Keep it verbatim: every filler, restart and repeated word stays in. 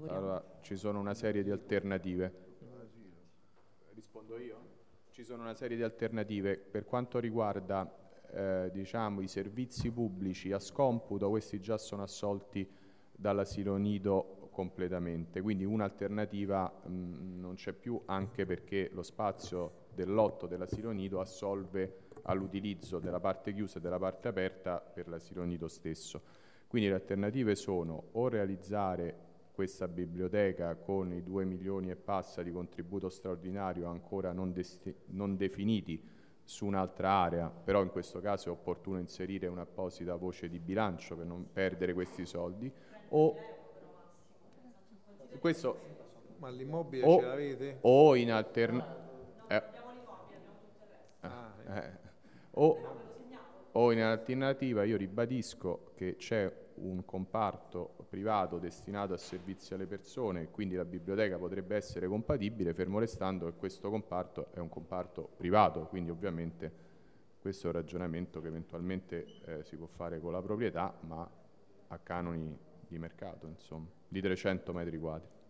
lavoriamo. Allora, ci sono una serie di alternative. Rispondo io? Ci sono una serie di alternative. Per quanto riguarda eh, diciamo, i servizi pubblici a scomputo, questi già sono assolti dall'asilo nido completamente, quindi un'alternativa non c'è più, anche perché lo spazio del lotto dell'asilo nido assolve all'utilizzo della parte chiusa e della parte aperta per l'asilo nido stesso. Quindi le alternative sono o realizzare questa biblioteca con i due milioni e passa di contributo straordinario ancora non, non definiti su un'altra area, però in questo caso è opportuno inserire un'apposita voce di bilancio per non perdere questi soldi, o questo ma l'immobile o, ce l'avete? o in alternativa eh, ah, eh, o, o in alternativa io ribadisco che c'è un comparto privato destinato a servizi alle persone, quindi la biblioteca potrebbe essere compatibile, fermo restando che questo comparto è un comparto privato, quindi ovviamente questo è un ragionamento che eventualmente eh, si può fare con la proprietà, ma a canoni di mercato, insomma, di trecento metri quadri.